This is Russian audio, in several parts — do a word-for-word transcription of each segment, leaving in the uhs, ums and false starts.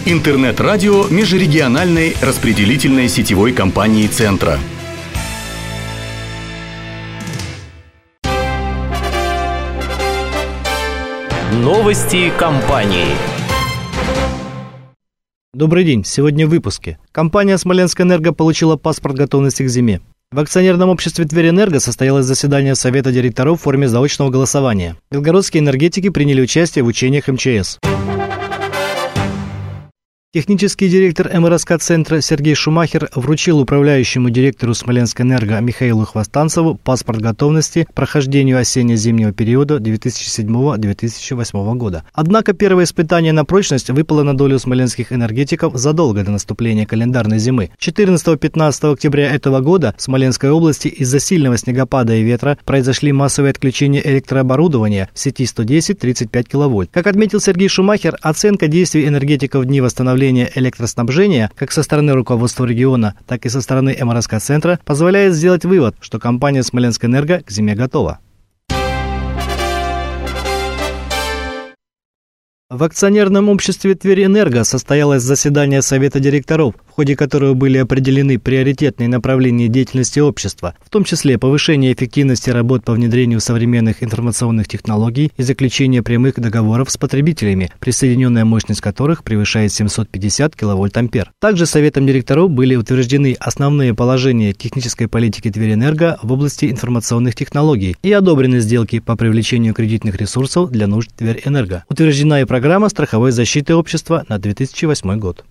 Интернет-радио межрегиональной распределительной сетевой компании «Центра». Новости компании. Добрый день. Сегодня в выпуске. Компания «Смоленскэнерго» получила паспорт готовности к зиме. В акционерном обществе «Тверэнерго» состоялось заседание Совета директоров в форме заочного голосования. Белгородские энергетики приняли участие в учениях эм че эс. Технический директор эм эр эс ка-центра Сергей Шумахер вручил управляющему директору «Смоленскэнерго» Михаилу Хвостанцеву паспорт готовности к прохождению осенне-зимнего периода две тысячи седьмого - две тысячи восьмого года. Однако первое испытание на прочность выпало на долю смоленских энергетиков задолго до наступления календарной зимы. четырнадцатого-пятнадцатого октября этого года в Смоленской области из-за сильного снегопада и ветра произошли массовые отключения электрооборудования в сети сто десять - тридцать пять киловольт. Как отметил Сергей Шумахер, оценка действий энергетиков в дни восстановления электроснабжения как со стороны руководства региона, так и со стороны эм эр эс ка-центра позволяет сделать вывод, что компания «Смоленскэнерго» к зиме готова. В акционерном обществе «Тверэнерго» состоялось заседание Совета директоров, в ходе которого были определены приоритетные направления деятельности общества, в том числе повышение эффективности работ по внедрению современных информационных технологий и заключение прямых договоров с потребителями, присоединенная мощность которых превышает семьсот пятьдесят киловольт-ампер. Также Советом директоров были утверждены основные положения технической политики «Тверэнерго» в области информационных технологий и одобрены сделки по привлечению кредитных ресурсов для нужд «Тверэнерго». Утверждена и программа Программа страховой защиты общества на две тысячи восьмой год.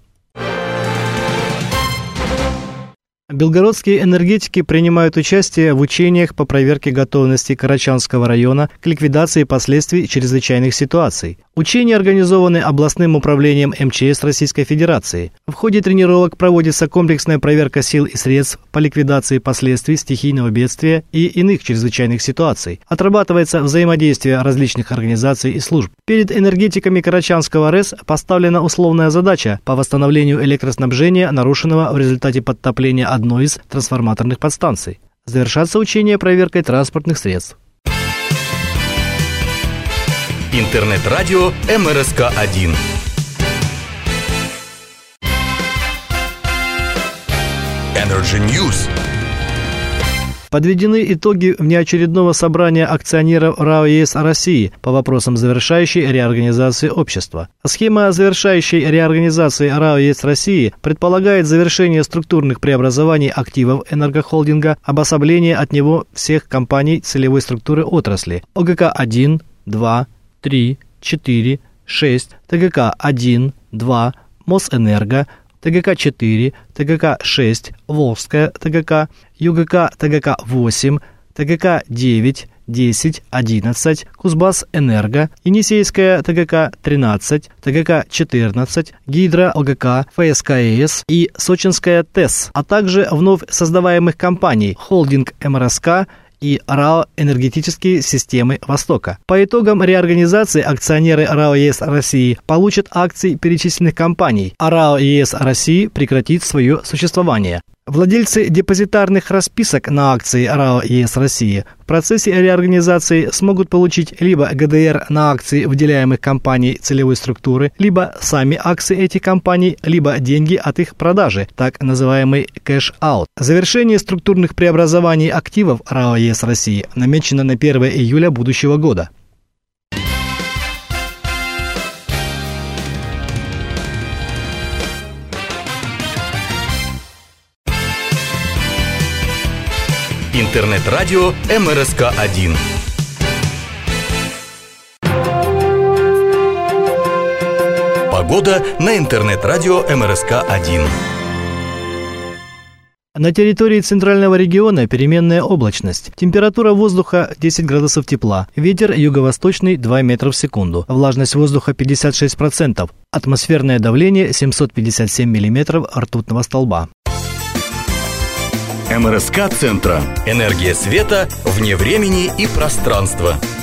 Белгородские энергетики принимают участие в учениях по проверке готовности Карачанского района к ликвидации последствий чрезвычайных ситуаций. Учения организованы областным управлением эм че эс Российской Федерации. В ходе тренировок проводится комплексная проверка сил и средств по ликвидации последствий стихийного бедствия и иных чрезвычайных ситуаций. Отрабатывается взаимодействие различных организаций и служб. Перед энергетиками Карачанского РЭС поставлена условная задача по восстановлению электроснабжения, нарушенного в результате подтопления одной из трансформаторных подстанций. Завершатся учения проверкой транспортных средств. Интернет-радио эм эр эс ка один. Energy News. Подведены итоги внеочередного собрания акционеров РАО ЕС России по вопросам завершающей реорганизации общества. Схема завершающей реорганизации РАО ЕС России предполагает завершение структурных преобразований активов энергохолдинга, обособление от него всех компаний целевой структуры отрасли о гэ ка один, два, три, четыре, шесть, тэ гэ ка один, два, Мосэнерго, тэ гэ ка четыре, тэ гэ ка шесть, Волжская тэ гэ ка, ю гэ ка тэ гэ ка восемь, тэ гэ ка девять, десять, одиннадцать, Кузбассэнерго, Енисейская тэ гэ ка тринадцать, тэ гэ ка четырнадцать, Гидро о гэ ка, эф эс ка эс и Сочинская ТЭС, а также вновь создаваемых компаний холдинг эм эр эс ка и РАО «Энергетические системы Востока». По итогам реорганизации акционеры РАО ЕС России получат акции перечисленных компаний, а РАО ЕС России прекратит свое существование. Владельцы депозитарных расписок на акции РАО ЕС России в процессе реорганизации смогут получить либо гэ дэ эр на акции выделяемых компаний целевой структуры, либо сами акции этих компаний, либо деньги от их продажи, так называемый кэш-аут. Завершение структурных преобразований активов РАО ЕС России намечено на первое июля будущего года. Интернет-радио эм эр эс ка один. Погода на интернет-радио эм эр эс ка один. На территории центрального региона переменная облачность. Температура воздуха десять градусов тепла. Ветер юго-восточный два метра в секунду. Влажность воздуха пятьдесят шесть процентов. Атмосферное давление семьсот пятьдесят семь миллиметров ртутного столба. эм эр эс ка-центра. Энергия света вне времени и пространства.